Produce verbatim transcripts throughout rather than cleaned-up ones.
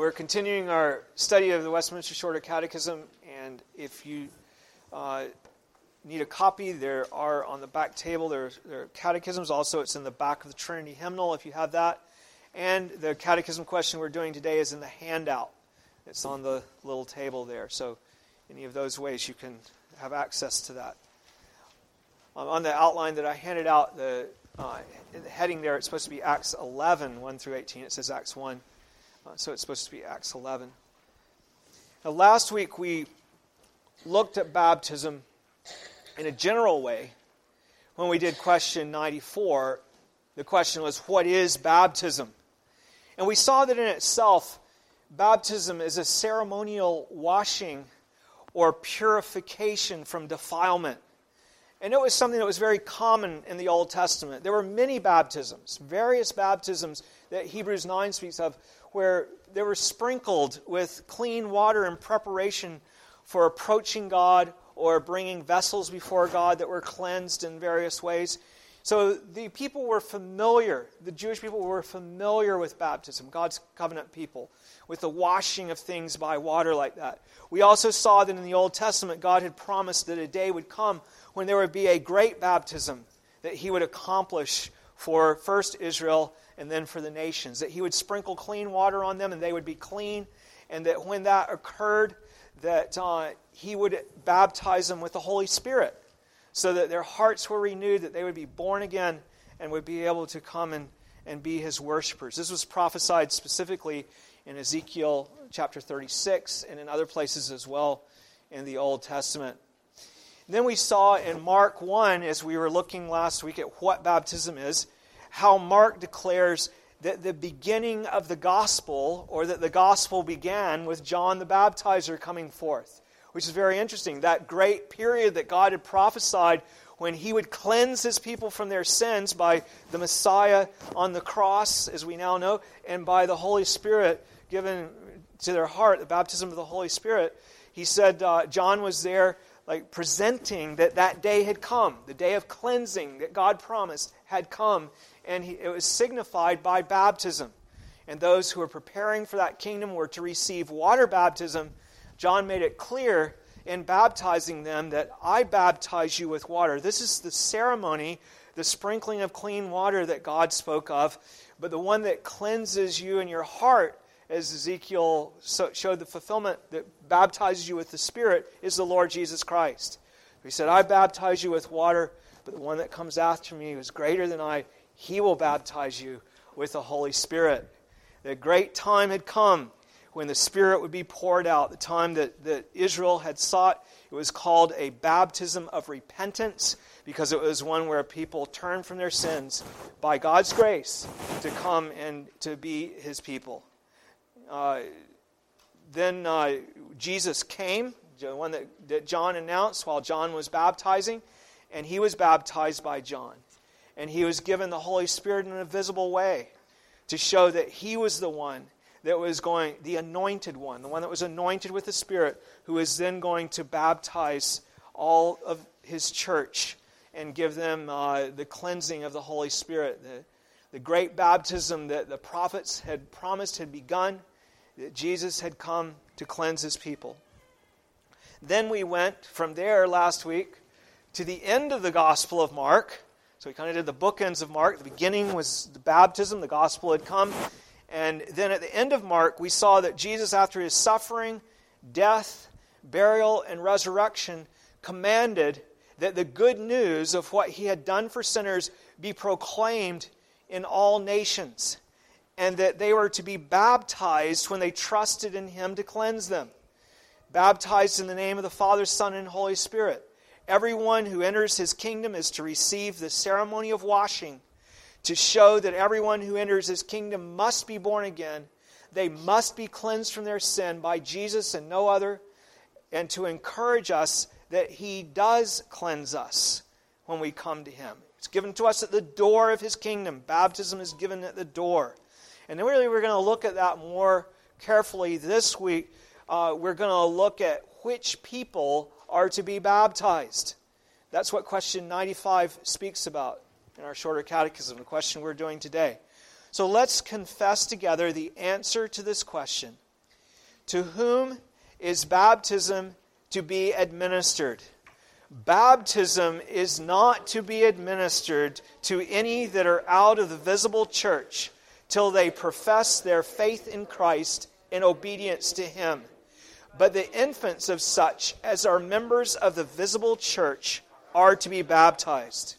We're continuing our study of the Westminster Shorter Catechism, and if you uh, need a copy, there are on the back table, there, there are catechisms. Also, it's in the back of the Trinity Hymnal, if you have that. And the catechism question we're doing today is in the handout. It's on the little table there. So any of those ways you can have access to that. Um, on the outline that I handed out, the, uh, the heading there, it's supposed to be Acts eleven, one through eighteen. It says Acts one. Uh, so it's supposed to be Acts eleven. Now, last week we looked at baptism in a general way. When we did question ninety-four, the question was, what is baptism? And we saw that in itself, baptism is a ceremonial washing or purification from defilement. And it was something that was very common in the Old Testament. There were many baptisms, various baptisms that Hebrews nine speaks of, where they were sprinkled with clean water in preparation for approaching God or bringing vessels before God that were cleansed in various ways. So the people were familiar, the Jewish people were familiar with baptism, God's covenant people, with the washing of things by water like that. We also saw that in the Old Testament, God had promised that a day would come when there would be a great baptism that He would accomplish for first Israel and then for the nations, that He would sprinkle clean water on them and they would be clean, and that when that occurred, that uh, He would baptize them with the Holy Spirit so that their hearts were renewed, that they would be born again and would be able to come and, and be His worshipers. This was prophesied specifically in Ezekiel chapter thirty-six and in other places as well in the Old Testament. And then we saw in Mark one, as we were looking last week at what baptism is, how Mark declares that the beginning of the gospel, or that the gospel began with John the Baptizer coming forth, which is very interesting. That great period that God had prophesied when He would cleanse His people from their sins by the Messiah on the cross, as we now know, and by the Holy Spirit given to their heart, the baptism of the Holy Spirit. He said uh, John was there like presenting that that day had come, the day of cleansing that God promised had come, and he, it was signified by baptism. And those who were preparing for that kingdom were to receive water baptism. John made it clear in baptizing them that I baptize you with water. This is the ceremony, the sprinkling of clean water that God spoke of, but the one that cleanses you in your heart, as Ezekiel showed the fulfillment, that baptizes you with the Spirit, is the Lord Jesus Christ. He said, I baptize you with water, but the one that comes after me is greater than I. He will baptize you with the Holy Spirit. The great time had come when the Spirit would be poured out, the time that, that Israel had sought. It was called a baptism of repentance, because it was one where people turned from their sins by God's grace to come and to be His people. Uh, then uh, Jesus came, the one that, that John announced while John was baptizing, and He was baptized by John. And He was given the Holy Spirit in a visible way to show that He was the one that was going, the anointed one, the one that was anointed with the Spirit, who is then going to baptize all of His church and give them uh, the cleansing of the Holy Spirit. The, the great baptism that the prophets had promised had begun, that Jesus had come to cleanse His people. Then we went from there last week to the end of the Gospel of Mark. So we kind of did the bookends of Mark. The beginning was the baptism, the gospel had come. And then at the end of Mark, we saw that Jesus, after His suffering, death, burial, and resurrection, commanded that the good news of what He had done for sinners be proclaimed in all nations, and that they were to be baptized when they trusted in Him to cleanse them. Baptized in the name of the Father, Son, and Holy Spirit. Everyone who enters His kingdom is to receive the ceremony of washing, to show that everyone who enters His kingdom must be born again. They must be cleansed from their sin by Jesus and no other, and to encourage us that He does cleanse us when we come to Him. It's given to us at the door of His kingdom. Baptism is given at the door. And then really we're going to look at that more carefully this week. Uh, we're going to look at which people are to be baptized. That's what question ninety-five speaks about in our shorter catechism, the question we're doing today. So let's confess together the answer to this question. to whom is baptism to be administered? Baptism is not to be administered to any that are out of the visible church till they profess their faith in Christ in obedience to Him. But the infants of such as are members of the visible church are to be baptized.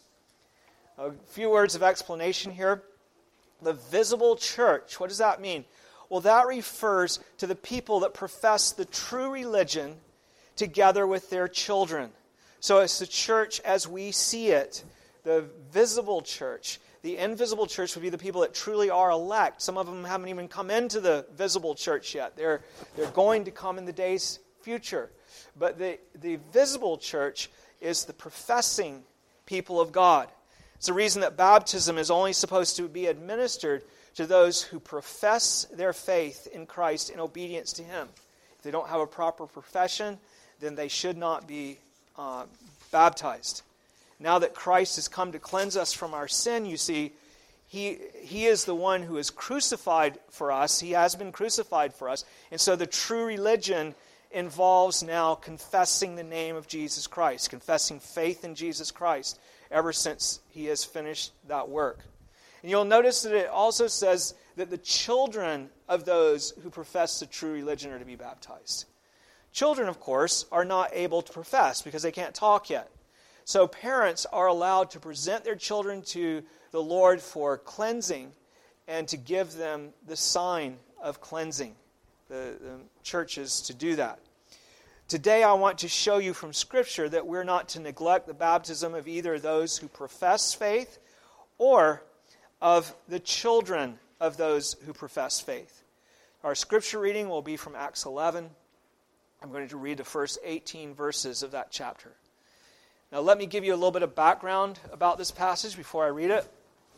A few words of explanation here. The visible church, what does that mean? Well, that refers to the people that profess the true religion together with their children. So it's the church as we see it, the visible church. The invisible church would be the people that truly are elect. Some of them haven't even come into the visible church yet. They're, they're going to come in the days future. But the, the visible church is the professing people of God. It's the reason that baptism is only supposed to be administered to those who profess their faith in Christ in obedience to Him. If they don't have a proper profession, then they should not be uh, baptized. Now that Christ has come to cleanse us from our sin, you see, He, he is the one who is crucified for us. He has been crucified for us. And so the true religion involves now confessing the name of Jesus Christ, confessing faith in Jesus Christ ever since He has finished that work. And you'll notice that it also says that the children of those who profess the true religion are to be baptized. Children, of course, are not able to profess because they can't talk yet. So parents are allowed to present their children to the Lord for cleansing and to give them the sign of cleansing. The, the church is to do that. Today I want to show you from Scripture that we're not to neglect the baptism of either those who profess faith or of the children of those who profess faith. Our Scripture reading will be from Acts eleven. I'm going to read the first eighteen verses of that chapter. Now let me give you a little bit of background about this passage before I read it.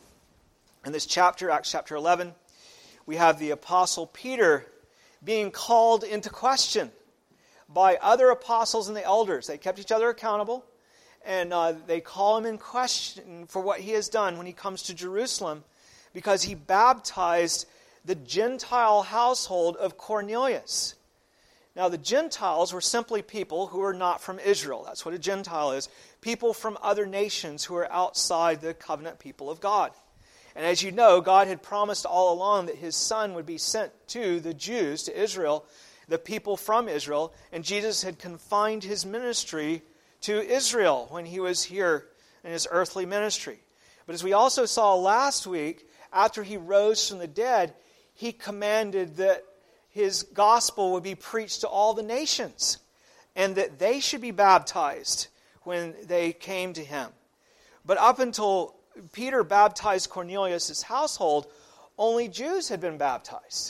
In this chapter, Acts chapter eleven, we have the Apostle Peter being called into question by other apostles and the elders. They kept each other accountable, and uh, they call him in question for what he has done when he comes to Jerusalem because he baptized the Gentile household of Cornelius. Now, the Gentiles were simply people who were not from Israel. That's what a Gentile is. People from other nations who are outside the covenant people of God. And as you know, God had promised all along that His Son would be sent to the Jews, to Israel, the people from Israel. And Jesus had confined His ministry to Israel when He was here in His earthly ministry. But as we also saw last week, after He rose from the dead, He commanded that His gospel would be preached to all the nations, and that they should be baptized when they came to Him. But up until Peter baptized Cornelius' household, only Jews had been baptized.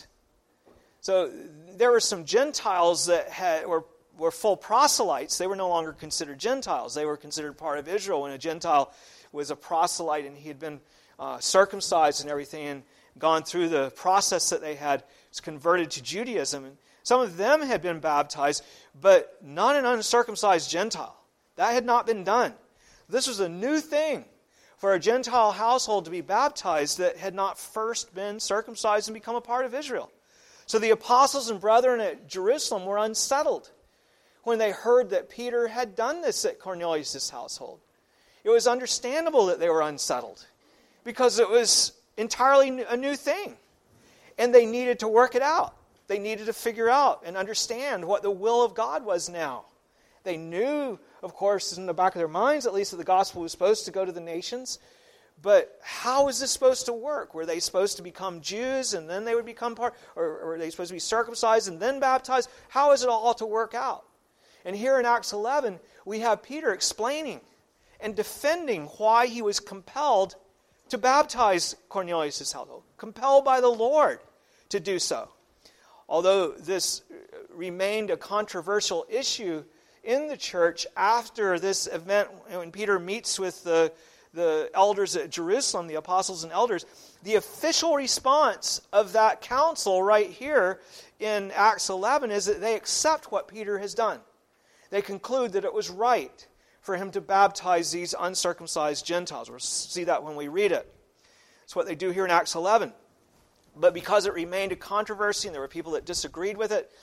So there were some Gentiles that had, were, were full proselytes. They were no longer considered Gentiles. They were considered part of Israel. When a Gentile was a proselyte and he had been uh, circumcised and everything and gone through the process that they had, was converted to Judaism. And some of them had been baptized, but not an uncircumcised Gentile. That had not been done. This was a new thing for a Gentile household to be baptized that had not first been circumcised and become a part of Israel. So the apostles and brethren at Jerusalem were unsettled when they heard that Peter had done this at Cornelius' household. It was understandable that they were unsettled because it was entirely a new thing. And they needed to work it out. They needed to figure out and understand what the will of God was now. They knew, of course, in the back of their minds, at least, that the gospel was supposed to go to the nations. But how was this supposed to work? Were they supposed to become Jews and then they would become part, or, or were they supposed to be circumcised and then baptized? How is it all to work out? And here in Acts eleven, we have Peter explaining and defending why he was compelled to baptize Cornelius' household, compelled by the Lord to do so. Although this remained a controversial issue in the church after this event, when Peter meets with the, the elders at Jerusalem, the apostles and elders, the official response of that council right here in Acts eleven is that they accept what Peter has done. They conclude that it was right for him to baptize these uncircumcised Gentiles. We'll see that when we read it. That's what they do here in Acts eleven. But because it remained a controversy and there were people that disagreed with it,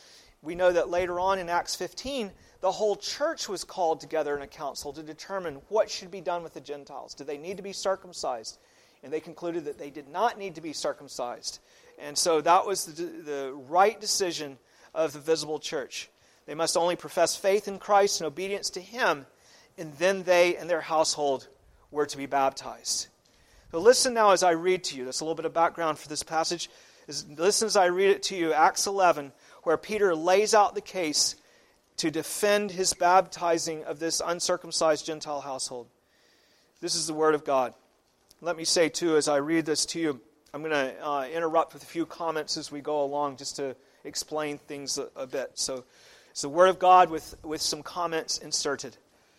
we know that later on in Acts fifteen, the whole church was called together in a council to determine what should be done with the Gentiles. Did they need to be circumcised? And they concluded that they did not need to be circumcised. And so that was the, the right decision of the visible church. They must only profess faith in Christ and obedience to Him, and then they and their household were to be baptized. So listen now as I read to you. That's a little bit of background for this passage. Listen as I read it to you, Acts eleven, where Peter lays out the case to defend his baptizing of this uncircumcised Gentile household. This is the Word of God. Let me say, too, as I read this to you, I'm going to uh, interrupt with a few comments as we go along just to explain things a, a bit. So it's the Word of God with, with some comments inserted.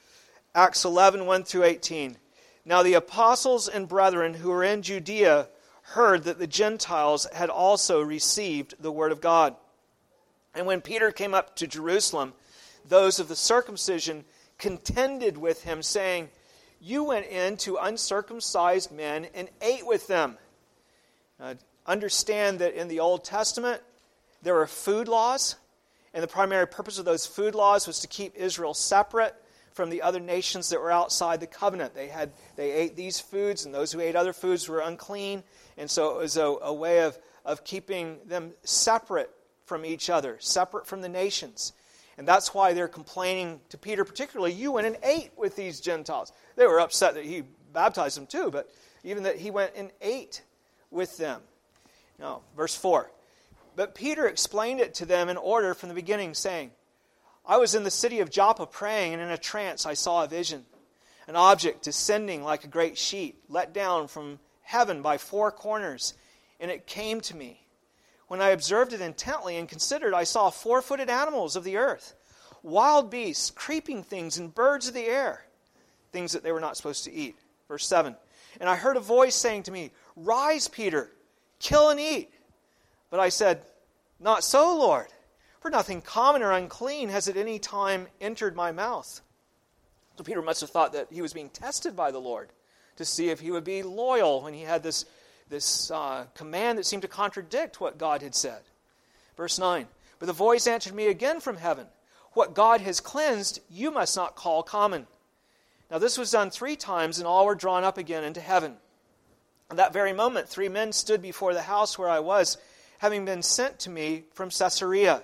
Acts eleven, one through eighteen. Now the apostles and brethren who were in Judea heard that the Gentiles had also received the Word of God. And when Peter came up to Jerusalem, those of the circumcision contended with him, saying, "You went in to uncircumcised men and ate with them." Uh, understand that in the Old Testament, there were food laws, and the primary purpose of those food laws was to keep Israel separate from the other nations that were outside the covenant. They had they ate these foods, and those who ate other foods were unclean, and so it was a, a way of, of keeping them separate from each other, separate from the nations. And that's why they're complaining to Peter particularly, "You went and ate with these Gentiles." They were upset that he baptized them too, but even that he went and ate with them. Now, verse four. But Peter explained it to them in order from the beginning, saying, "I was in the city of Joppa praying, and in a trance I saw a vision, an object descending like a great sheet, let down from heaven by four corners, and it came to me. When I observed it intently and considered, I saw four-footed animals of the earth, wild beasts, creeping things, and birds of the air, things that they were not supposed to eat." Verse seven. "And I heard a voice saying to me, 'Rise, Peter, kill and eat.' But I said, 'Not so, Lord, for nothing common or unclean has at any time entered my mouth.'" So Peter must have thought that he was being tested by the Lord to see if he would be loyal when he had this This uh, command that seemed to contradict what God had said. Verse nine, "But the voice answered me again from heaven, 'What God has cleansed, you must not call common.' Now this was done three times, and all were drawn up again into heaven. At that very moment, three men stood before the house where I was, having been sent to me from Caesarea."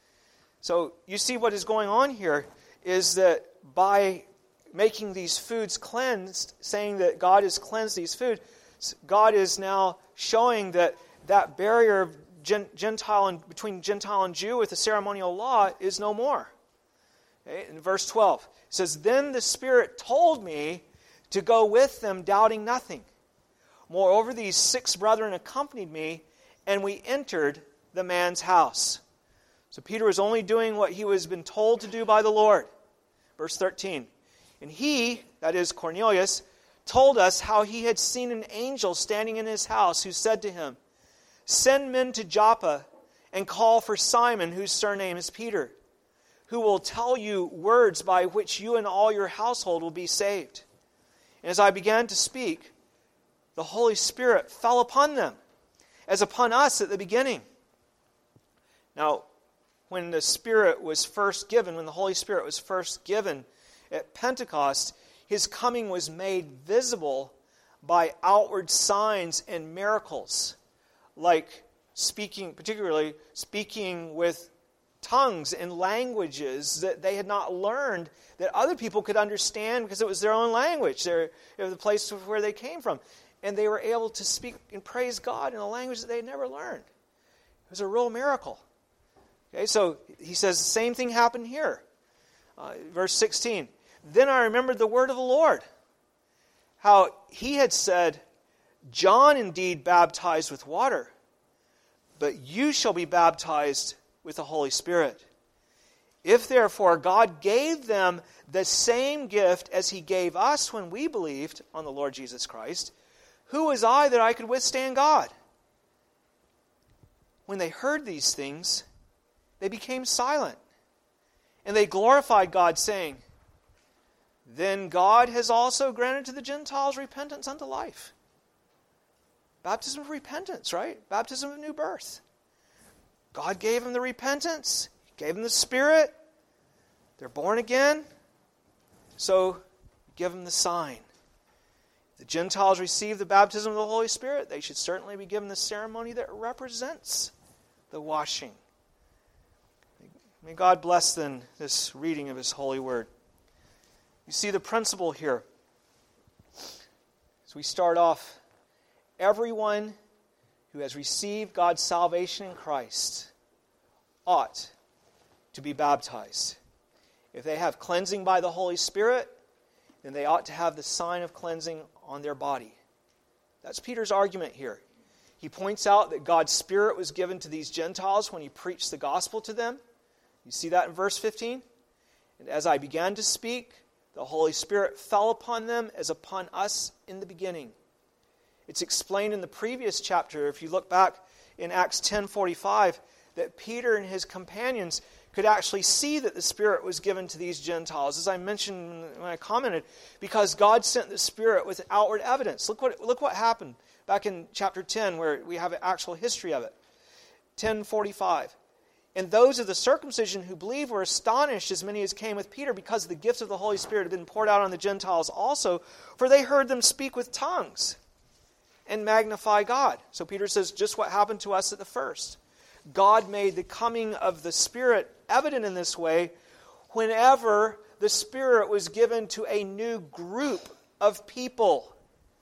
So you see what is going on here is that by making these foods cleansed, saying that God has cleansed these foods, God is now showing that that barrier of Gentile and between Gentile and Jew with the ceremonial law is no more. Okay? In verse twelve, it says, "Then the Spirit told me to go with them, doubting nothing. Moreover, these six brethren accompanied me, and we entered the man's house." So Peter was only doing what he was been told to do by the Lord. Verse thirteen, "And he," that is Cornelius, "told us how he had seen an angel standing in his house, who said to him, 'Send men to Joppa and call for Simon, whose surname is Peter, who will tell you words by which you and all your household will be saved.' And as I began to speak, the Holy Spirit fell upon them, as upon us at the beginning." Now, when the Spirit was first given, when the Holy Spirit was first given at Pentecost, His coming was made visible by outward signs and miracles, like speaking, particularly speaking with tongues and languages that they had not learned, that other people could understand because it was their own language. They're, they're the place where they came from. And they were able to speak and praise God in a language that they had never learned. It was a real miracle. Okay, so he says the same thing happened here. Uh, verse sixteen. "Then I remembered the word of the Lord, how he had said, 'John indeed baptized with water, but you shall be baptized with the Holy Spirit.' If therefore God gave them the same gift as He gave us when we believed on the Lord Jesus Christ, who was I that I could withstand God?" When they heard these things, they became silent, and they glorified God, saying, "Then God has also granted to the Gentiles repentance unto life." Baptism of repentance, right? Baptism of new birth. God gave them the repentance. Gave them the Spirit. They're born again. So give them the sign. If the Gentiles receive the baptism of the Holy Spirit, they should certainly be given the ceremony that represents the washing. May God bless then this reading of His holy word. You see the principle here. As we start off, everyone who has received God's salvation in Christ ought to be baptized. If they have cleansing by the Holy Spirit, then they ought to have the sign of cleansing on their body. That's Peter's argument here. He points out that God's Spirit was given to these Gentiles when He preached the gospel to them. You see that in verse fifteen? And as I began to speak, the Holy Spirit fell upon them as upon us in the beginning. It's explained in the previous chapter, if you look back in Acts ten forty-five, that Peter and his companions could actually see that the Spirit was given to these Gentiles, as I mentioned when I commented, because God sent the Spirit with outward evidence. Look what, look what happened back in chapter ten, where we have an actual history of it. ten forty-five. And those of the circumcision who believed were astonished, as many as came with Peter, because the gift of the Holy Spirit had been poured out on the Gentiles also, for they heard them speak with tongues and magnify God. So Peter says just what happened to us at the first. God made the coming of the Spirit evident in this way whenever the Spirit was given to a new group of people.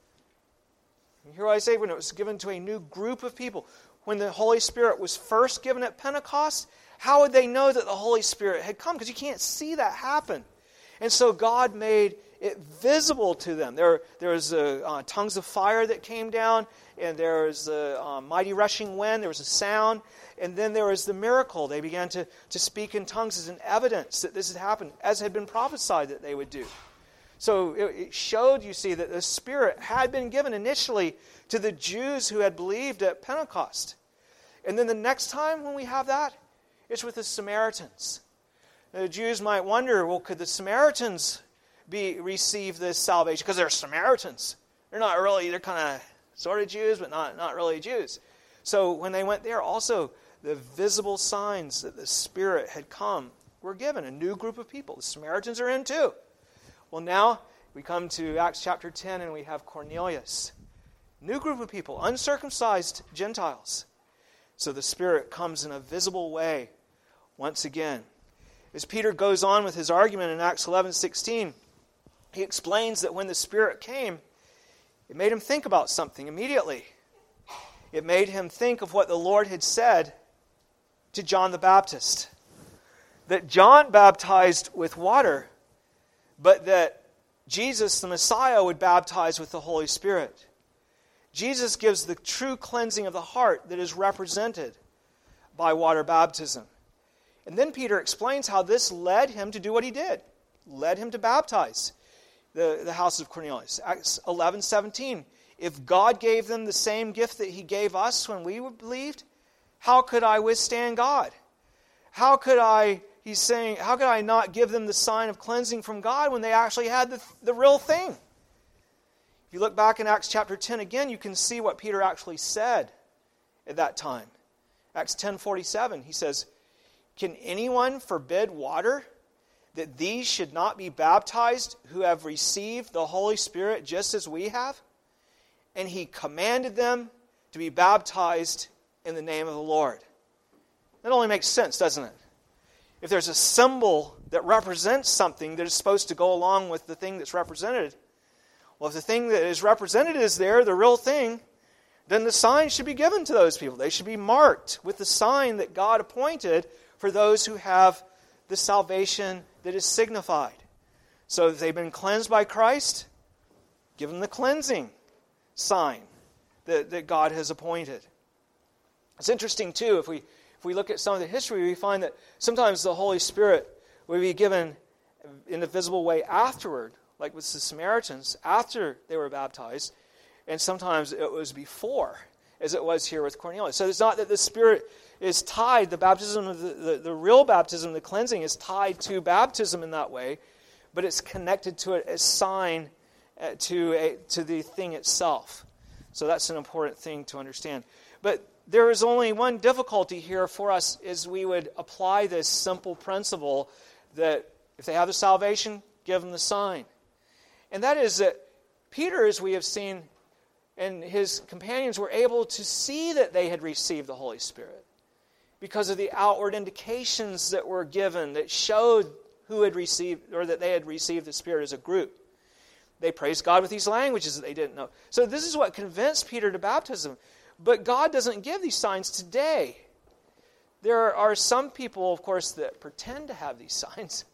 You hear what I say? When it was given to a new group of people. When the Holy Spirit was first given at Pentecost, how would they know that the Holy Spirit had come? Because you can't see that happen. And so God made it visible to them. There, there was uh, uh, tongues of fire that came down, and there was a uh, mighty rushing wind, there was a sound, and then there was the miracle. They began to, to speak in tongues as an evidence that this had happened, as had been prophesied that they would do. So it, it showed, you see, that the Spirit had been given initially to the Jews who had believed at Pentecost. And then the next time when we have that, it's with the Samaritans. The Jews might wonder, well, could the Samaritans be receive this salvation? Because they're Samaritans. They're not really, they're kind of sort of Jews, but not, not really Jews. So when they went there, also the visible signs that the Spirit had come were given. A new group of people. The Samaritans are in too. Well, now we come to Acts chapter ten and we have Cornelius. New group of people, uncircumcised Gentiles. So the Spirit comes in a visible way once again. As Peter goes on with his argument in Acts eleven sixteen, he explains that when the Spirit came, it made him think about something immediately. It made him think of what the Lord had said to John the Baptist. That John baptized with water, but that Jesus, the Messiah, would baptize with the Holy Spirit. Jesus gives the true cleansing of the heart that is represented by water baptism. And then Peter explains how this led him to do what he did. Led him to baptize the, the house of Cornelius. Acts eleven seventeen. If God gave them the same gift that He gave us when we believed, how could I withstand God? How could I, he's saying, how could I not give them the sign of cleansing from God when they actually had the, the real thing? If you look back in Acts chapter ten again, you can see what Peter actually said at that time. Acts ten forty-seven, he says, can anyone forbid water that these should not be baptized who have received the Holy Spirit just as we have? And he commanded them to be baptized in the name of the Lord. That only makes sense, doesn't it? If there's a symbol that represents something that is supposed to go along with the thing that's represented, well, if the thing that is represented is there, the real thing, then the sign should be given to those people. They should be marked with the sign that God appointed for those who have the salvation that is signified. So if they've been cleansed by Christ, give them the cleansing sign that, that God has appointed. It's interesting too, if we if we look at some of the history, we find that sometimes the Holy Spirit will be given in a visible way afterward, like with the Samaritans, after they were baptized, and sometimes it was before, as it was here with Cornelius. So it's not that the Spirit is tied, the baptism of the, the, the real baptism, the cleansing is tied to baptism in that way, but it's connected to it as sign to a, to the thing itself. So that's an important thing to understand. But There is only one difficulty here for us, is we would apply this simple principle that if they have the salvation, give them the sign. And that is that Peter, as we have seen, and his companions were able to see that they had received the Holy Spirit because of the outward indications that were given that showed who had received, or that they had received the Spirit as a group. They praised God with these languages that they didn't know. So this is what convinced Peter to baptism. But God doesn't give these signs today. There are some people, of course, that pretend to have these signs,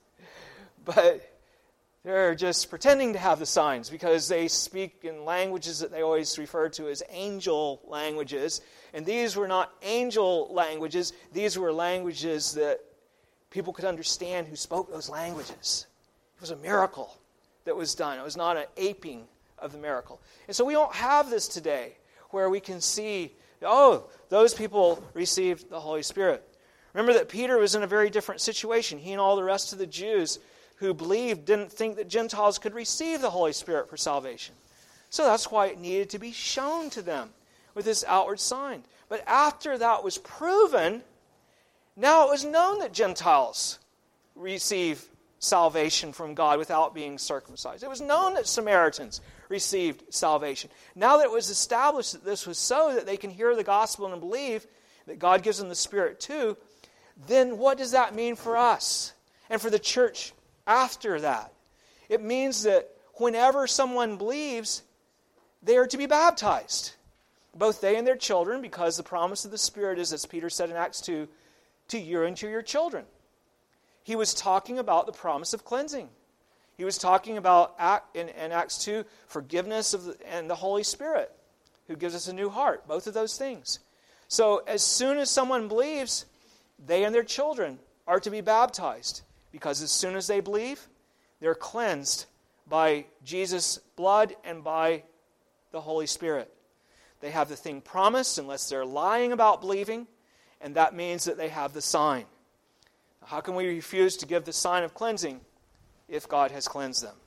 but they're just pretending to have the signs because they speak in languages that they always refer to as angel languages. And these were not angel languages. These were languages that people could understand who spoke those languages. It was a miracle that was done. It was not an aping of the miracle. And so we don't have this today where we can see, oh, those people received the Holy Spirit. Remember that Peter was in a very different situation. He and all the rest of the Jews who believed didn't think that Gentiles could receive the Holy Spirit for salvation. So that's why it needed to be shown to them with this outward sign. But after that was proven, now it was known that Gentiles receive salvation from God without being circumcised. It was known that Samaritans received salvation. Now that it was established that this was so, that they can hear the gospel and believe that God gives them the Spirit too, then what does that mean for us and for the church after that? It means that whenever someone believes, they are to be baptized. Both they and their children, because the promise of the Spirit is, as Peter said in Acts two, to you and to your children. He was talking about the promise of cleansing. He was talking about, in, in Acts two, forgiveness of the, and the Holy Spirit, who gives us a new heart. Both of those things. So as soon as someone believes, they and their children are to be baptized. Because as soon as they believe, they're cleansed by Jesus' blood and by the Holy Spirit. They have the thing promised unless they're lying about believing, and that means that they have the sign. How can we refuse to give the sign of cleansing if God has cleansed them?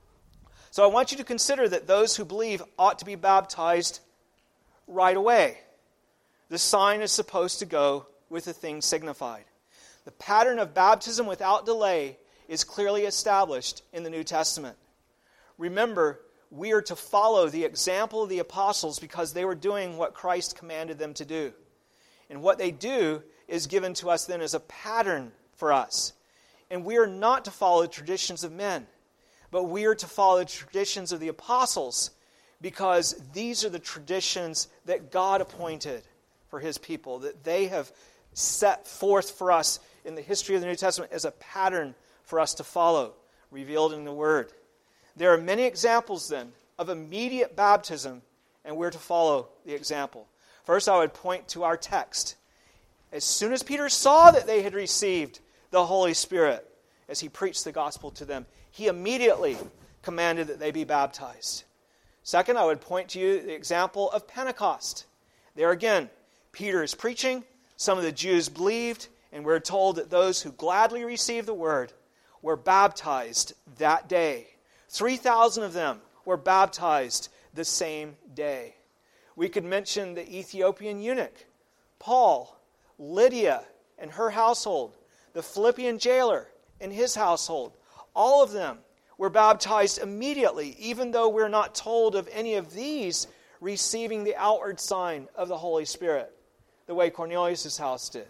So I want you to consider that those who believe ought to be baptized right away. The sign is supposed to go with the thing signified. The pattern of baptism without delay is clearly established in the New Testament. Remember, we are to follow the example of the apostles because they were doing what Christ commanded them to do. And what they do is given to us then as a pattern for us. And we are not to follow the traditions of men, but we are to follow the traditions of the apostles because these are the traditions that God appointed for His people, that they have set forth for us in the history of the New Testament as a pattern for us to follow, revealed in the Word. There are many examples then of immediate baptism, and we're to follow the example. First, I would point to our text. As soon as Peter saw that they had received the Holy Spirit as he preached the gospel to them, he immediately commanded that they be baptized. Second, I would point to you the example of Pentecost. There again, Peter is preaching, some of the Jews believed, and we're told that those who gladly received the word were baptized that day. three thousand of them were baptized the same day. We could mention the Ethiopian eunuch, Paul, Lydia and her household, the Philippian jailer and his household. All of them were baptized immediately, even though we're not told of any of these receiving the outward sign of the Holy Spirit, the way Cornelius' house did.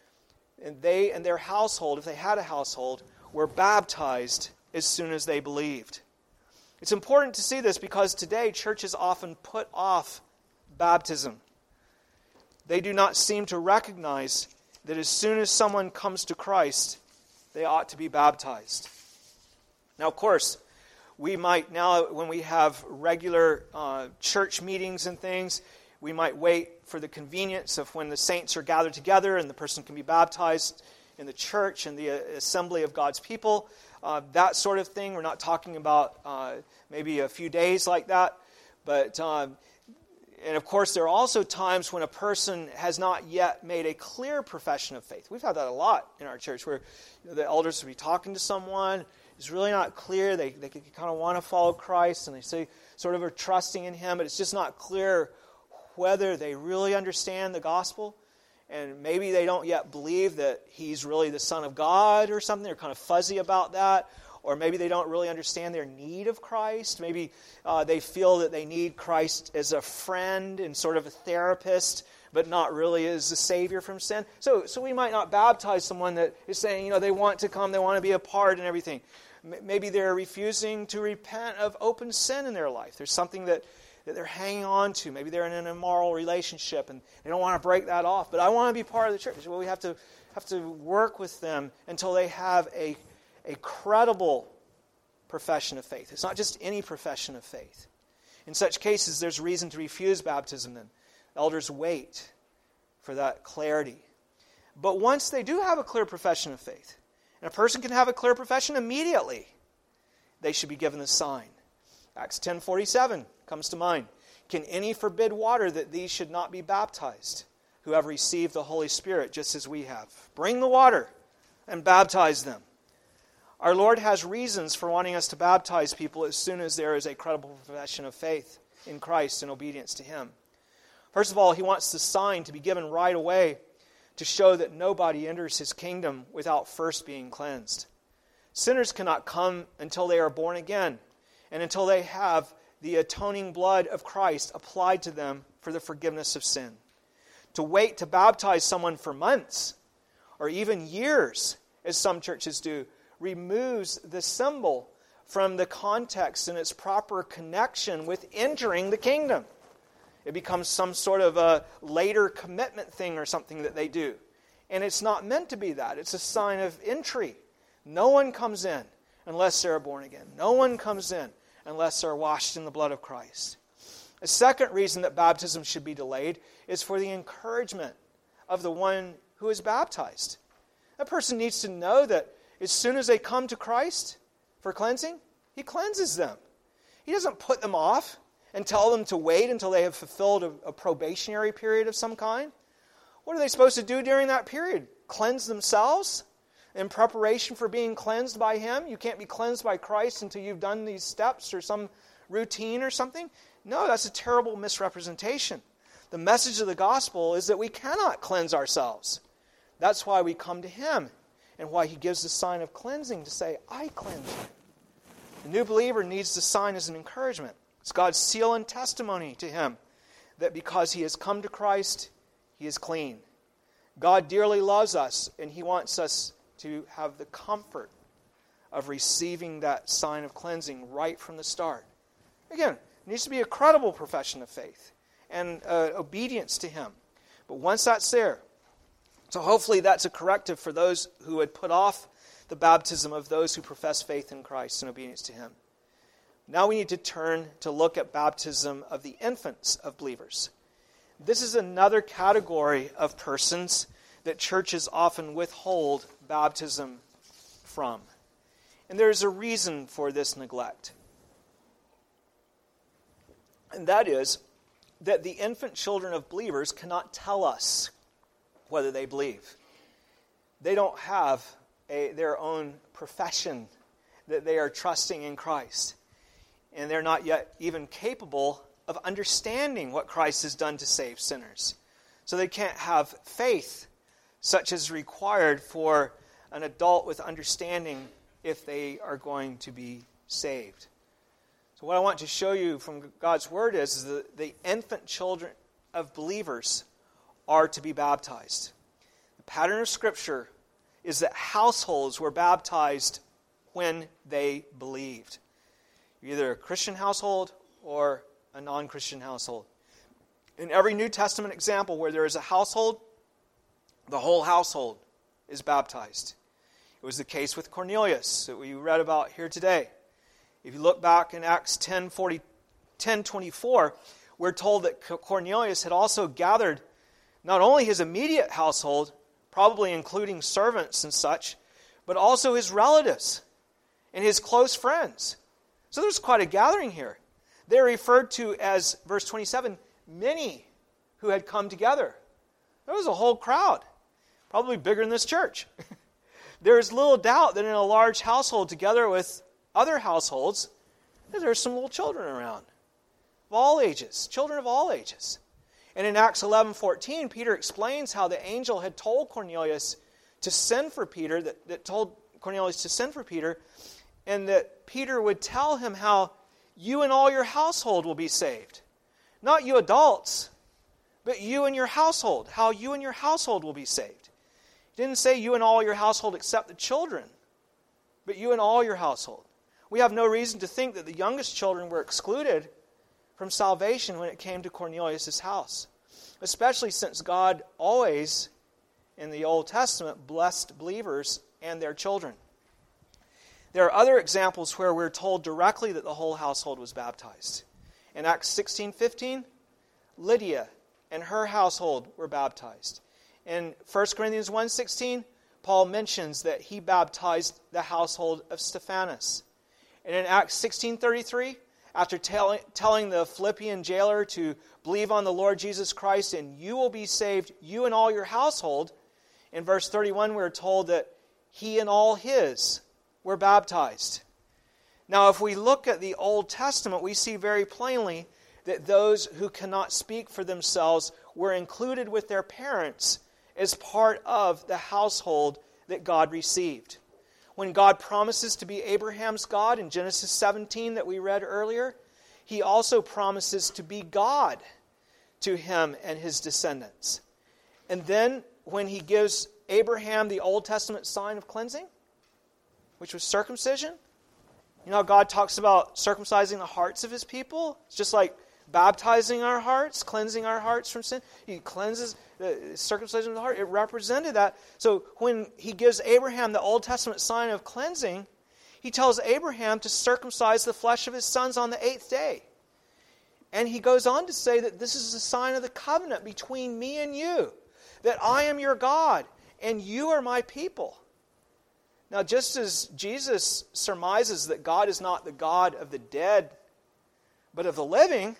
And they and their household, if they had a household, were baptized as soon as they believed. It's important to see this because today churches often put off baptism. They do not seem to recognize that as soon as someone comes to Christ, they ought to be baptized. Now, of course, we might now, when we have regular uh, church meetings and things, we might wait for the convenience of when the saints are gathered together and the person can be baptized in the church and the assembly of God's people. Uh, that sort of thing. We're not talking about uh, maybe a few days like that. But, um, and of course, there are also times when a person has not yet made a clear profession of faith. We've had that a lot in our church where you know, the elders will be talking to someone. It's really not clear. They, they kind of want to follow Christ and they say sort of are trusting in Him, but it's just not clear whether they really understand the gospel, and maybe they don't yet believe that he's really the Son of God or something. They're kind of fuzzy about that. Or maybe they don't really understand their need of Christ. Maybe uh, they feel that they need Christ as a friend and sort of a therapist, but not really as a Savior from sin. So, so we might not baptize someone that is saying, you know, they want to come, they want to be a part and everything. M- maybe they're refusing to repent of open sin in their life. There's something that, that they're hanging on to. Maybe they're in an immoral relationship and they don't want to break that off. But I want to be part of the church. Well, we have to have to work with them until they have a A credible profession of faith. It's not just any profession of faith. In such cases, there's reason to refuse baptism then. Elders wait for that clarity. But once they do have a clear profession of faith, and a person can have a clear profession immediately, they should be given the sign. Acts ten forty-seven comes to mind. Can any forbid water that these should not be baptized, who have received the Holy Spirit just as we have? Bring the water and baptize them. Our Lord has reasons for wanting us to baptize people as soon as there is a credible profession of faith in Christ and obedience to Him. First of all, He wants the sign to be given right away to show that nobody enters His kingdom without first being cleansed. Sinners cannot come until they are born again and until they have the atoning blood of Christ applied to them for the forgiveness of sin. To wait to baptize someone for months or even years, as some churches do, removes the symbol from the context and its proper connection with entering the kingdom. It becomes some sort of a later commitment thing or something that they do. And it's not meant to be that. It's a sign of entry. No one comes in unless they're born again. No one comes in unless they're washed in the blood of Christ. A second reason that baptism should be delayed is for the encouragement of the one who is baptized. That person needs to know that as soon as they come to Christ for cleansing, He cleanses them. He doesn't put them off and tell them to wait until they have fulfilled a, a probationary period of some kind. What are they supposed to do during that period? Cleanse themselves in preparation for being cleansed by Him? You can't be cleansed by Christ until you've done these steps or some routine or something? No, that's a terrible misrepresentation. The message of the gospel is that we cannot cleanse ourselves. That's why we come to Him. And why He gives the sign of cleansing to say, I cleanse you. The new believer needs the sign as an encouragement. It's God's seal and testimony to him that because he has come to Christ, he is clean. God dearly loves us, and He wants us to have the comfort of receiving that sign of cleansing right from the start. Again, it needs to be a credible profession of faith and uh, obedience to Him. But once that's there, so hopefully that's a corrective for those who would put off the baptism of those who profess faith in Christ and obedience to Him. Now we need to turn to look at baptism of the infants of believers. This is another category of persons that churches often withhold baptism from. And there is a reason for this neglect. And that is that the infant children of believers cannot tell us whether they believe. They don't have a, their own profession that they are trusting in Christ. And they're not yet even capable of understanding what Christ has done to save sinners. So they can't have faith such as required for an adult with understanding if they are going to be saved. So what I want to show you from God's Word is, is that the infant children of believers are to be baptized. The pattern of Scripture is that households were baptized when they believed. Either a Christian household or a non-Christian household. In every New Testament example where there is a household, the whole household is baptized. It was the case with Cornelius that we read about here today. If you look back in Acts ten forty, ten twenty-four, we're told that Cornelius had also gathered not only his immediate household, probably including servants and such, but also his relatives and his close friends. So there's quite a gathering here. They're referred to as, verse twenty-seven, many who had come together. There was a whole crowd, probably bigger than this church. There is little doubt that in a large household together with other households, there's some little children around of all ages, children of all ages. And in Acts eleven fourteen, Peter explains how the angel had told Cornelius to send for Peter, that, that told Cornelius to send for Peter, and that Peter would tell him how you and all your household will be saved. Not you adults, but you and your household. How you and your household will be saved. He didn't say you and all your household except the children, but you and all your household. We have no reason to think that the youngest children were excluded from salvation when it came to Cornelius' house, especially since God always, in the Old Testament, blessed believers and their children. There are other examples where we're told directly that the whole household was baptized. In Acts sixteen fifteen, Lydia and her household were baptized. In First Corinthians one sixteen, Paul mentions that he baptized the household of Stephanas. And in Acts sixteen thirty-three, after tell, telling the Philippian jailer to believe on the Lord Jesus Christ and you will be saved, you and all your household, in verse thirty-one we're told that he and all his were baptized. Now, if we look at the Old Testament, we see very plainly that those who cannot speak for themselves were included with their parents as part of the household that God received. When God promises to be Abraham's God in Genesis seventeen that we read earlier, He also promises to be God to him and his descendants. And then when He gives Abraham the Old Testament sign of cleansing, which was circumcision. You know how God talks about circumcising the hearts of His people? It's just like baptizing our hearts, cleansing our hearts from sin. He cleanses the circumcision of the heart. It represented that. So when He gives Abraham the Old Testament sign of cleansing, He tells Abraham to circumcise the flesh of his sons on the eighth day. And He goes on to say that this is a sign of the covenant between me and you, that I am your God and you are my people. Now, just as Jesus surmises that God is not the God of the dead, but of the living,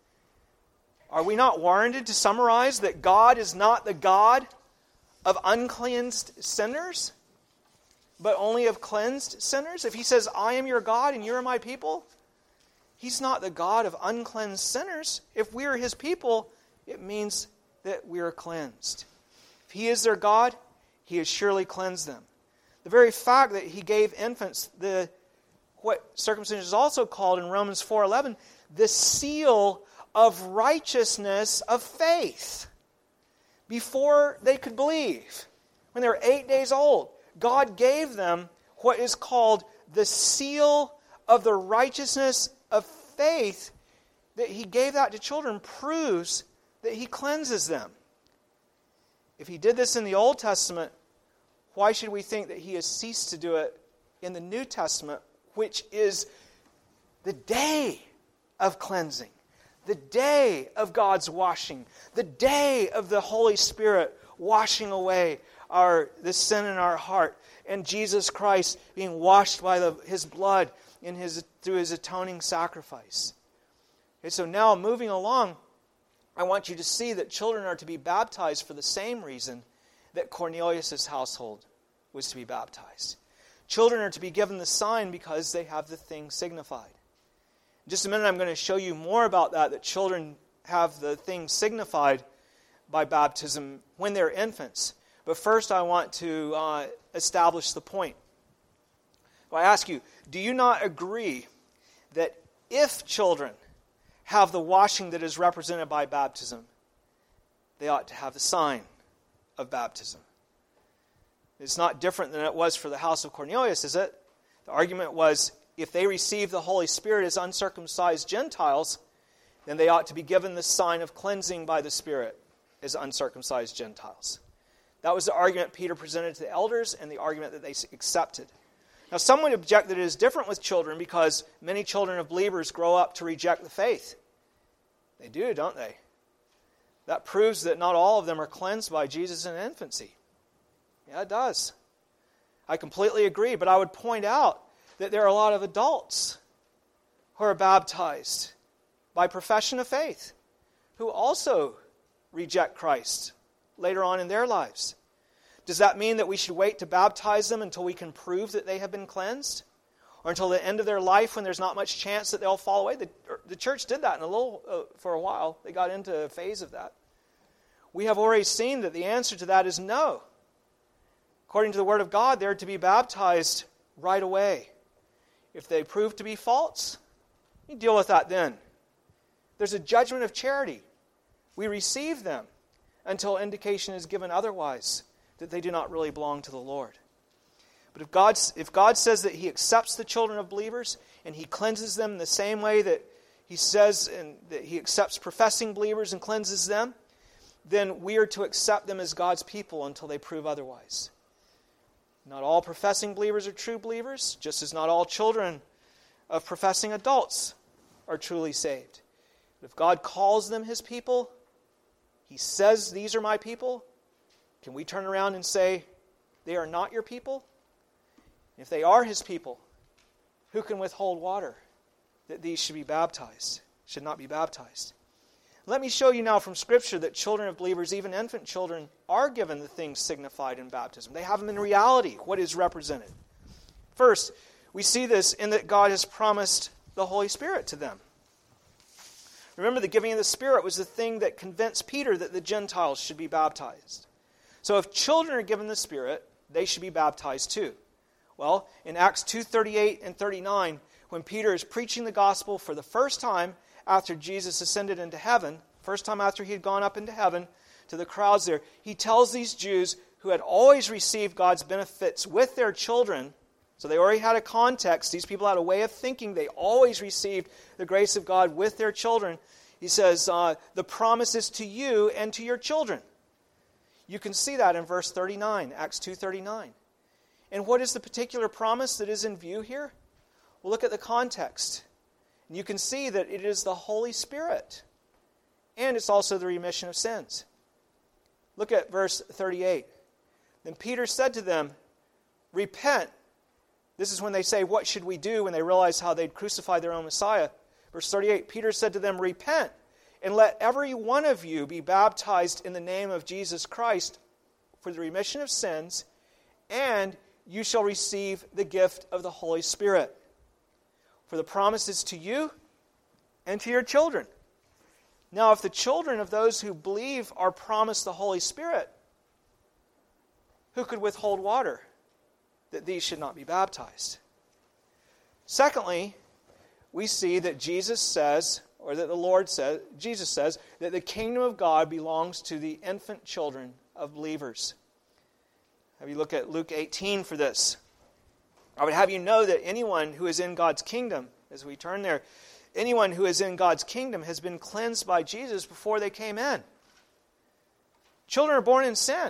are we not warranted to summarize that God is not the God of uncleansed sinners, but only of cleansed sinners? If He says, I am your God and you are my people, He's not the God of uncleansed sinners. If we are His people, it means that we are cleansed. If He is their God, He has surely cleansed them. The very fact that He gave infants the what circumcision is also called in Romans four eleven, the seal of righteousness of faith. Before they could believe, when they were eight days old, God gave them what is called the seal of the righteousness of faith. That He gave that to children proves that He cleanses them. If He did this in the Old Testament, why should we think that He has ceased to do it in the New Testament, which is the day of cleansing, the day of God's washing, the day of the Holy Spirit washing away our the sin in our heart, and Jesus Christ being washed by the, His blood in his through His atoning sacrifice. Okay, so now moving along, I want you to see that children are to be baptized for the same reason that Cornelius' household was to be baptized. Children are to be given the sign because they have the thing signified. In just a minute I'm going to show you more about that, that children have the thing signified by baptism when they're infants. But first I want to uh, establish the point. I ask you, do you not agree that if children have the washing that is represented by baptism, they ought to have the sign of baptism? It's not different than it was for the house of Cornelius, is it? The argument was, if they receive the Holy Spirit as uncircumcised Gentiles, then they ought to be given the sign of cleansing by the Spirit as uncircumcised Gentiles. That was the argument Peter presented to the elders and the argument that they accepted. Now, some would object that it is different with children because many children of believers grow up to reject the faith. They do, don't they? That proves that not all of them are cleansed by Jesus in infancy. Yeah, it does. I completely agree, but I would point out that there are a lot of adults who are baptized by profession of faith who also reject Christ later on in their lives. Does that mean that we should wait to baptize them until we can prove that they have been cleansed? or until the end of their life when there's not much chance that they'll fall away. The, the church did that in a little uh, for a while. They got into a phase of that. We have already seen that the answer to that is no. According to the Word of God, they're to be baptized right away. If they prove to be false, you deal with that then. There's a judgment of charity. We receive them until indication is given otherwise, that they do not really belong to the Lord. But if God, if God says that He accepts the children of believers and He cleanses them in the same way that He says and that He accepts professing believers and cleanses them, then we are to accept them as God's people until they prove otherwise. Not all professing believers are true believers, just as not all children of professing adults are truly saved. But if God calls them His people, He says, these are my people, can we turn around and say, they are not your people? If they are His people, who can withhold water that these should be baptized, should not be baptized? Let me show you now from Scripture that children of believers, even infant children, are given the things signified in baptism. They have them in reality, what is represented. First, we see this in that God has promised the Holy Spirit to them. Remember, the giving of the Spirit was the thing that convinced Peter that the Gentiles should be baptized. So if children are given the Spirit, they should be baptized too. Well, in Acts two thirty-eight and thirty-nine, when Peter is preaching the gospel for the first time after Jesus ascended into heaven, first time after he had gone up into heaven to the crowds there, he tells these Jews who had always received God's benefits with their children, so they already had a context, these people had a way of thinking, they always received the grace of God with their children. He says, uh, the promise is to you and to your children. You can see that in verse thirty-nine, Acts two thirty-nine. And what is the particular promise that is in view here? Well, look at the context. And you can see that it is the Holy Spirit. And it's also the remission of sins. Look at verse thirty-eight. Then Peter said to them, repent. This is when they say, what should we do, when they realize how they'd crucified their own Messiah. Verse thirty-eight, Peter said to them, repent, and let every one of you be baptized in the name of Jesus Christ for the remission of sins, and you shall receive the gift of the Holy Spirit. For the promise is to you and to your children. Now, if the children of those who believe are promised the Holy Spirit, who could withhold water that these should not be baptized? Secondly, we see that Jesus says, or that the Lord says, Jesus says, that the kingdom of God belongs to the infant children of believers. Have you look at Luke eighteen for this. I would have you know that anyone who is in God's kingdom, as we turn there, anyone who is in God's kingdom has been cleansed by Jesus before they came in. Children are born in sin.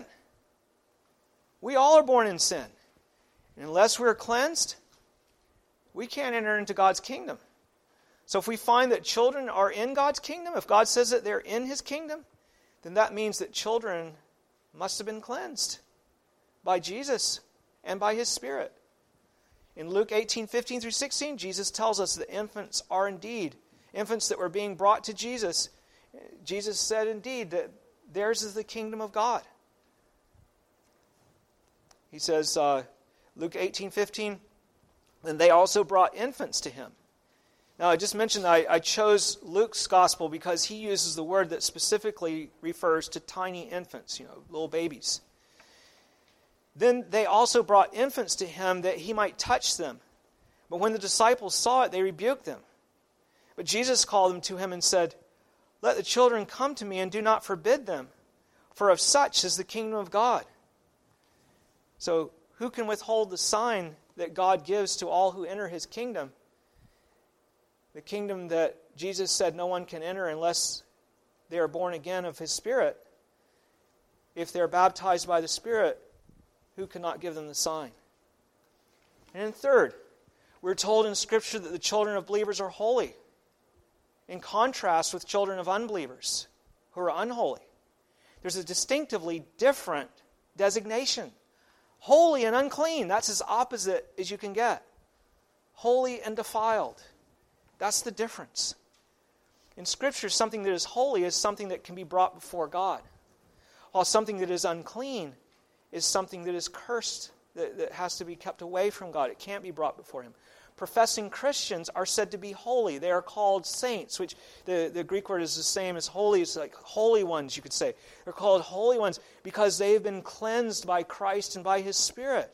We all are born in sin. And unless we're cleansed, we can't enter into God's kingdom. So if we find that children are in God's kingdom, if God says that they're in His kingdom, then that means that children must have been cleansed by Jesus and by His Spirit. In Luke eighteen, fifteen through sixteen, Jesus tells us that infants are indeed, infants that were being brought to Jesus, Jesus said indeed that theirs is the kingdom of God. He says, uh, Luke eighteen, fifteen, then they also brought infants to Him. Now, I just mentioned I, I chose Luke's gospel because he uses the word that specifically refers to tiny infants, you know, little babies. Then they also brought infants to Him that He might touch them. But when the disciples saw it, they rebuked them. But Jesus called them to Him and said, let the children come to me and do not forbid them, for of such is the kingdom of God. So who can withhold the sign that God gives to all who enter His kingdom? The kingdom that Jesus said no one can enter unless they are born again of His Spirit. If they're baptized by the Spirit, who cannot give them the sign? And then third, we're told in Scripture that the children of believers are holy, in contrast with children of unbelievers who are unholy. There's a distinctively different designation. Holy and unclean, that's as opposite as you can get. Holy and defiled, that's the difference. In Scripture, something that is holy is something that can be brought before God, while something that is unclean is something that is cursed, that, that has to be kept away from God. It can't be brought before Him. professing Christians are said to be holy. They are called saints, which the, the Greek word is the same as holy. It's like holy ones, you could say. They're called holy ones because they've been cleansed by Christ and by His Spirit.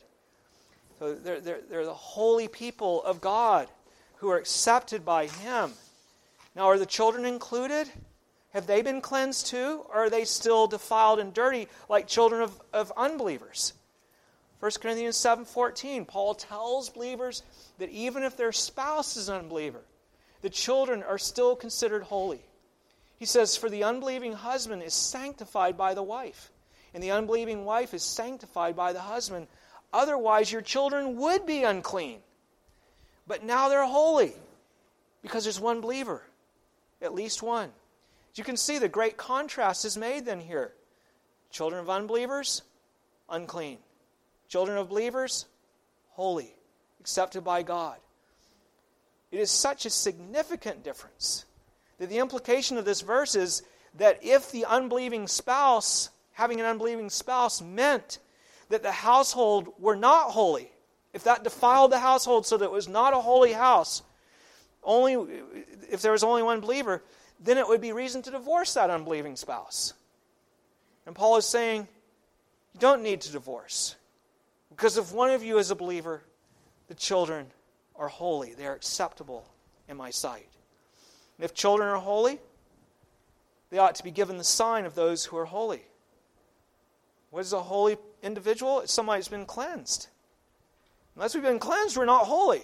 So they're, they're, they're the holy people of God who are accepted by Him. Now, are the children included? Have they been cleansed too? Or are they still defiled and dirty like children of, of unbelievers? First Corinthians seven fourteen, Paul tells believers that even if their spouse is an unbeliever, the children are still considered holy. He says, for the unbelieving husband is sanctified by the wife, and the unbelieving wife is sanctified by the husband. Otherwise, your children would be unclean. But now they're holy, because there's one believer, at least one. As you can see, the great contrast is made then here. Children of unbelievers, unclean. Children of believers, holy, accepted by God. It is such a significant difference that the implication of this verse is that if the unbelieving spouse, having an unbelieving spouse, meant that the household were not holy, if that defiled the household so that it was not a holy house, only if there was only one believer, then it would be reason to divorce that unbelieving spouse. And Paul is saying, you don't need to divorce. Because if one of you is a believer, the children are holy. They are acceptable in my sight. And if children are holy, they ought to be given the sign of those who are holy. What is a holy individual? It's somebody who's been cleansed. Unless we've been cleansed, we're not holy.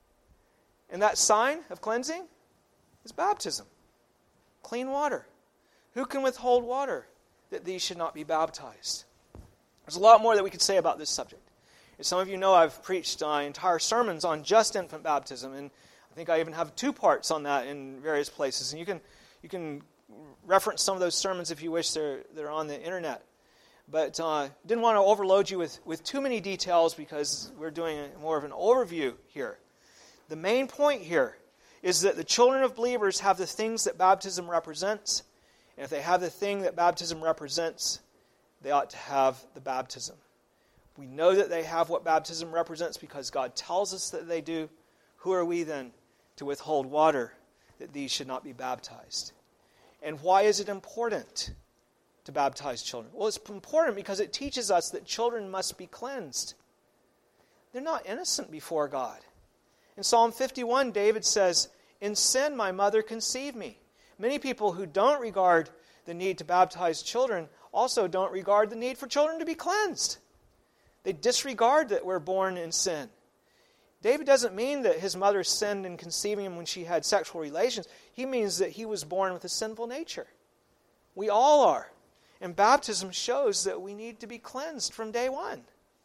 And that sign of cleansing is baptism. Clean water. Who can withhold water that these should not be baptized? There's a lot more that we could say about this subject. As some of you know, I've preached uh, entire sermons on just infant baptism, and I think I even have two parts on that in various places. And you can you can reference some of those sermons if you wish. They're, they're on the internet. But uh, didn't want to overload you with, with too many details because we're doing a, more of an overview here. The main point here is that the children of believers have the things that baptism represents, and if they have the thing that baptism represents, they ought to have the baptism. We know that they have what baptism represents because God tells us that they do. Who are we then to withhold water that these should not be baptized? And why is it important to baptize children? Well, it's important because it teaches us that children must be cleansed. They're not innocent before God. In Psalm fifty-one, David says, "In sin my mother conceived me." Many people who don't regard the need to baptize children also don't regard the need for children to be cleansed. They disregard that we're born in sin. David doesn't mean that his mother sinned in conceiving him when she had sexual relations. He means that he was born with a sinful nature. We all are. And baptism shows that we need to be cleansed from day one.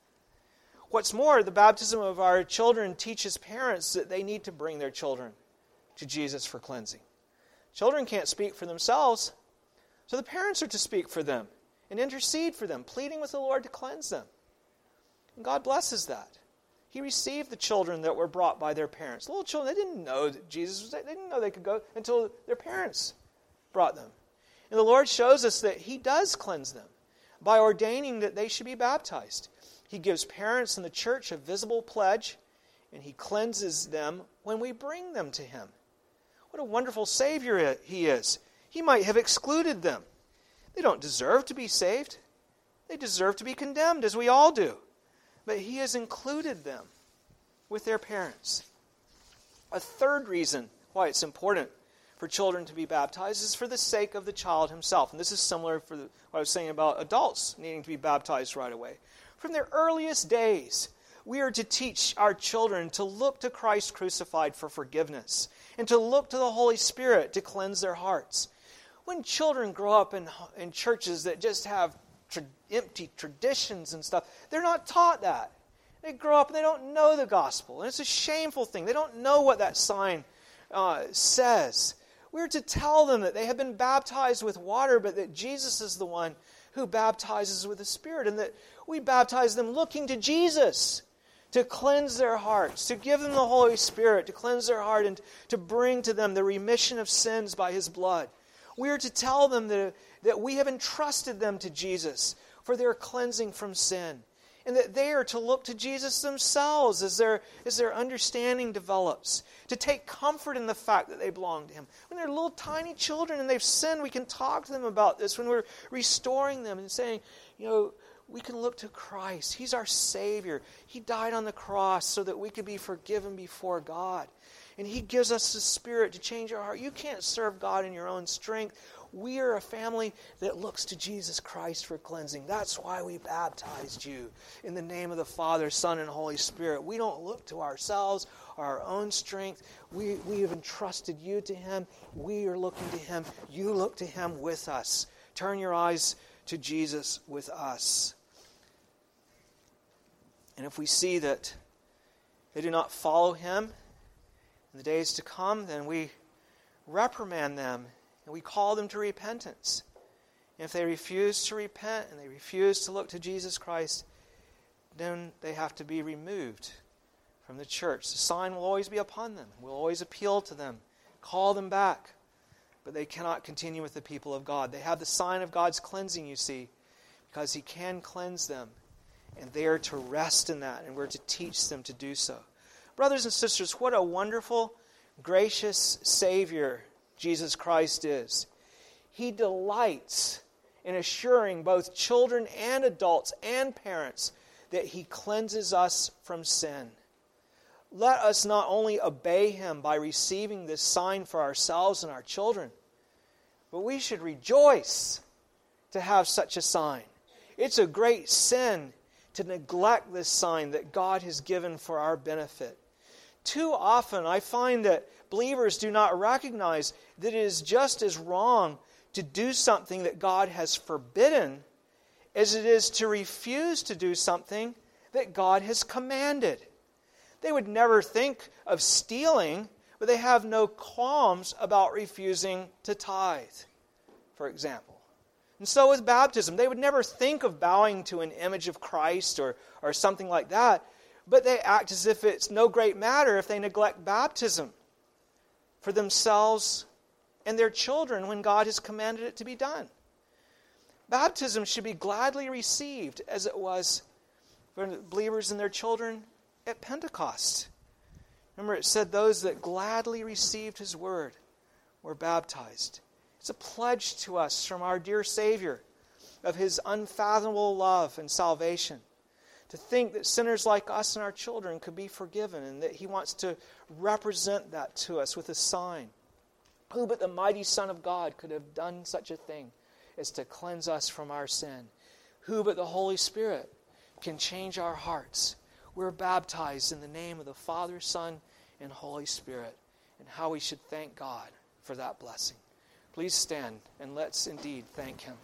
What's more, the baptism of our children teaches parents that they need to bring their children to Jesus for cleansing. Children can't speak for themselves, so the parents are to speak for them and intercede for them, pleading with the Lord to cleanse them. And God blesses that. He received the children that were brought by their parents. Little children, they didn't know that Jesus was there. They didn't know they could go until their parents brought them. And the Lord shows us that He does cleanse them by ordaining that they should be baptized. He gives parents in the church a visible pledge, and He cleanses them when we bring them to Him. What a wonderful Savior He is. He might have excluded them. They don't deserve to be saved. They deserve to be condemned, as we all do. But He has included them with their parents. A third reason why it's important for children to be baptized is for the sake of the child himself. And this is similar for the, what I was saying about adults needing to be baptized right away. From their earliest days, we are to teach our children to look to Christ crucified for forgiveness and to look to the Holy Spirit to cleanse their hearts. When children grow up in, in churches that just have tra- empty traditions and stuff, they're not taught that. They grow up and they don't know the gospel. And it's a shameful thing. They don't know what that sign uh, says. We're to tell them that they have been baptized with water, but that Jesus is the one who baptizes with the Spirit, and that we baptize them looking to Jesus to cleanse their hearts, to give them the Holy Spirit, to cleanse their heart, and to bring to them the remission of sins by His blood. We are to tell them that, that we have entrusted them to Jesus for their cleansing from sin. and that they are to look to Jesus themselves as their, as their understanding develops, to take comfort in the fact that they belong to Him. When they're little tiny children and they've sinned, we can talk to them about this when we're restoring them and saying, you know, we can look to Christ. He's our Savior. He died on the cross so that we could be forgiven before God. And He gives us the Spirit to change our heart. You can't serve God in your own strength. We are a family that looks to Jesus Christ for cleansing. That's why we baptized you in the name of the Father, Son, and Holy Spirit. We don't look to ourselves or our own strength. We, we have entrusted you to Him. We are looking to Him. You look to Him with us. Turn your eyes to Jesus with us. And if we see that they do not follow Him in the days to come, then we reprimand them and we call them to repentance. And if they refuse to repent and they refuse to look to Jesus Christ, then they have to be removed from the church. The sign will always be upon them. We'll always appeal to them, call them back. But they cannot continue with the people of God. They have the sign of God's cleansing, you see, because He can cleanse them. And they are to rest in that, and we're to teach them to do so. Brothers and sisters, what a wonderful, gracious Savior Jesus Christ is. He delights in assuring both children and adults and parents that He cleanses us from sin. Let us not only obey Him by receiving this sign for ourselves and our children, but we should rejoice to have such a sign. It's a great sin to neglect this sign that God has given for our benefit. Too often I find that believers do not recognize that it is just as wrong to do something that God has forbidden as it is to refuse to do something that God has commanded. They would never think of stealing, but they have no qualms about refusing to tithe, for example. And so with baptism, they would never think of bowing to an image of Christ or, or something like that, but they act as if it's no great matter if they neglect baptism for themselves and their children when God has commanded it to be done. Baptism should be gladly received as it was for believers and their children at Pentecost. Remember, it said those that gladly received His word were baptized. It's a pledge to us from our dear Savior of His unfathomable love and salvation. To think that sinners like us and our children could be forgiven, and that He wants to represent that to us with a sign. Who but the mighty Son of God could have done such a thing as to cleanse us from our sin? Who but the Holy Spirit can change our hearts? We're baptized in the name of the Father, Son, and Holy Spirit. And how we should thank God for that blessing. Please stand and let's indeed thank Him.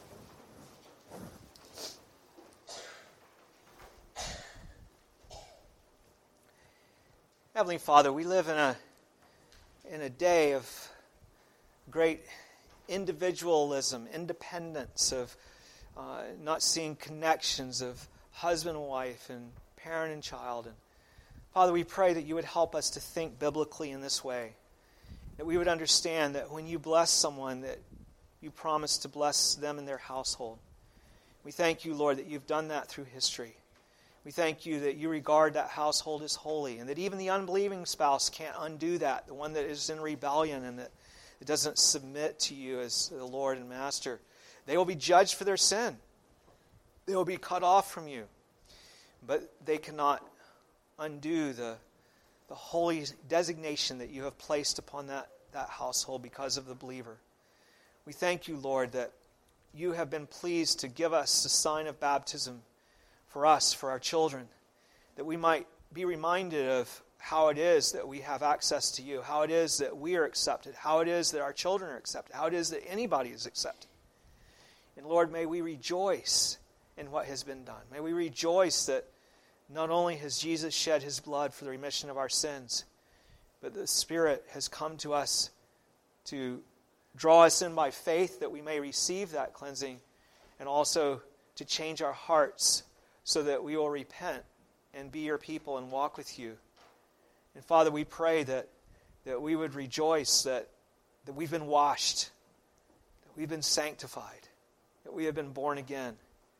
Heavenly Father, we live in a in a day of great individualism, independence, of uh, not seeing connections of husband and wife and parent and child. And Father, we pray that You would help us to think biblically in this way. That we would understand that when You bless someone, that You promise to bless them and their household. We thank You, Lord, that You've done that through history. We thank You that You regard that household as holy, and that even the unbelieving spouse can't undo that, the one that is in rebellion and that, that doesn't submit to You as the Lord and Master. They will be judged for their sin. They will be cut off from You. But they cannot undo the the holy designation that You have placed upon that, that household because of the believer. We thank You, Lord, that You have been pleased to give us the sign of baptism for us, for our children, that we might be reminded of how it is that we have access to You, how it is that we are accepted, how it is that our children are accepted, how it is that anybody is accepted. And Lord, may we rejoice in what has been done. May we rejoice that not only has Jesus shed His blood for the remission of our sins, but the Spirit has come to us to draw us in by faith that we may receive that cleansing, and also to change our hearts so that we will repent and be Your people and walk with You. And Father, we pray that, that we would rejoice that, that we've been washed, that we've been sanctified, that we have been born again.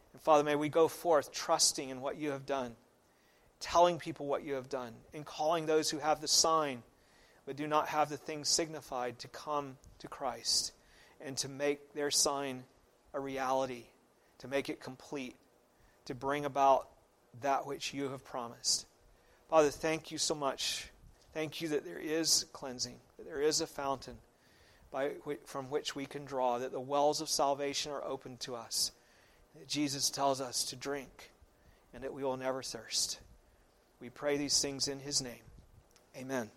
And Father, may we go forth trusting in what you have done, telling people what you have done, and calling those who have the sign but do not have the thing signified to come to Christ and to make their sign a reality, to make it complete, to bring about that which you have promised. Father, thank you so much. Thank you that there is cleansing, that there is a fountain by from which we can draw, that the wells of salvation are open to us, that Jesus tells us to drink, and that we will never thirst. We pray these things in his name. Amen.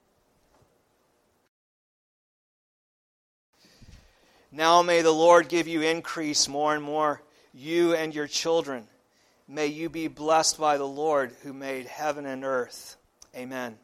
Now may the Lord give you increase more and more, you and your children. May you be blessed by the Lord who made heaven and earth. Amen.